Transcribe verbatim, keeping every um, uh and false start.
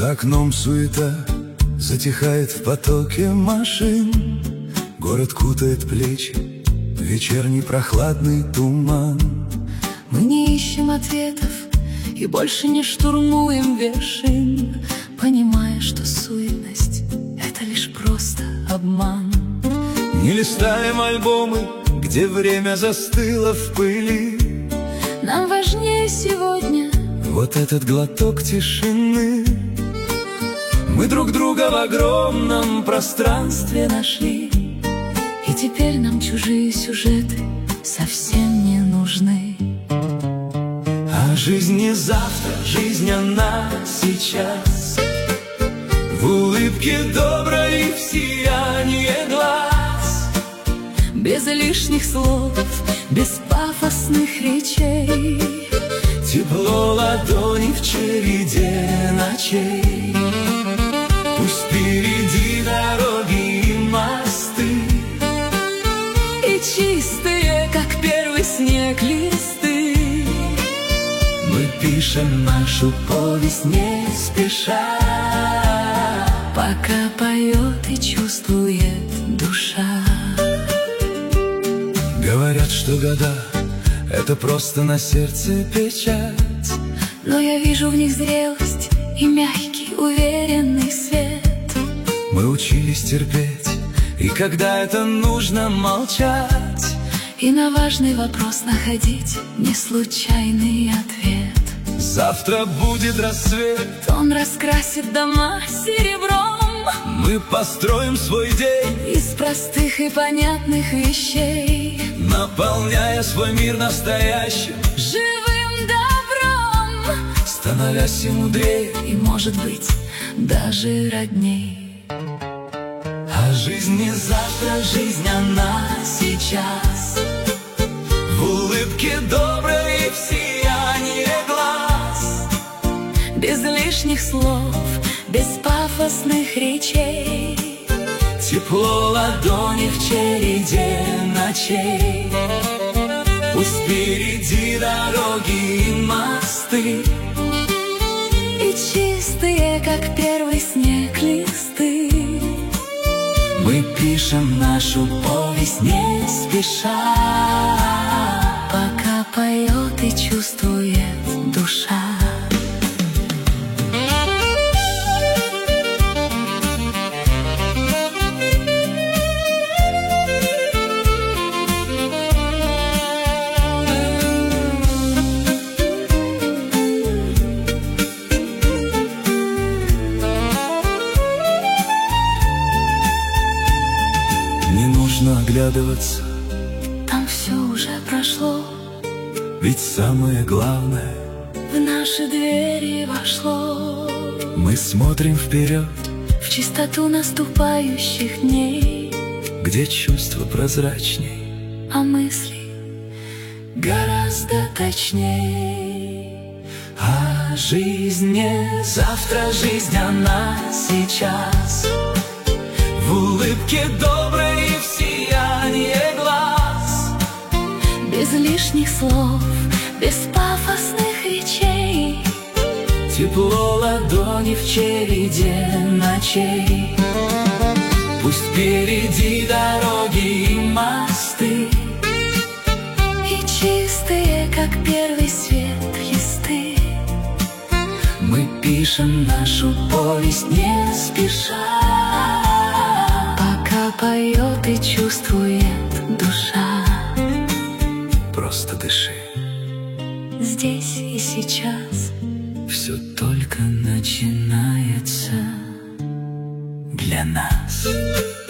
За окном суета затихает в потоке машин. Город кутает плечи в вечерний прохладный туман. Мы не ищем ответов и больше не штурмуем вершин, понимая, что суетность — это лишь просто обман. Не листаем альбомы, где время застыло в пыли. Нам важнее сегодня вот этот глоток тишины. Мы друг друга в огромном пространстве нашли, и теперь нам чужие сюжеты совсем не нужны. А жизнь не завтра, жизнь она сейчас. В улыбке доброй, в сиянии глаз. Без лишних слов, без пафосных речей. Тепло ладони в череде ночей. Пусть впереди дороги и мосты, и чистые, как первый снег, листы. Мы пишем нашу повесть не спеша, пока поет и чувствует душа. Говорят, что года — это просто на сердце печать, но я вижу в них зрелость и мягкий, уверенный свет. Мы учились терпеть, и когда это нужно, молчать, и на важный вопрос находить не случайный ответ. Завтра будет рассвет, он раскрасит дома серебром. Мы построим свой день из простых и понятных вещей, наполняя свой мир настоящим живым добром, становясь и мудрее, и, может быть, даже родней. А жизнь не завтра, жизнь она сейчас. В улыбке доброй, в сиянии глаз. Без лишних слов, без пафосных речей. Тепло ладони в череде ночей. Пусть впереди дороги и мосты, и чистые, как первый снег, листы. Мы пишем нашу повесть не спеша, пока поет и чувствует душа. Не нужно оглядываться, там все уже прошло, ведь самое главное в наши двери вошло. Мы смотрим вперед, в чистоту наступающих дней, где чувства прозрачней, а мысли гораздо точней. А жизнь не завтра, жизнь она сейчас. В улыбке доброй, в сиянии глаз. Без лишних слов, без пафосных речей. Тепло ладони в череде ночей. Пусть впереди дороги и мосты, и чистые, как первый свет, листы. Мы пишем нашу повесть не спеша, пока поет и чувствует душа. Просто дыши. Здесь и сейчас все только начинается для нас.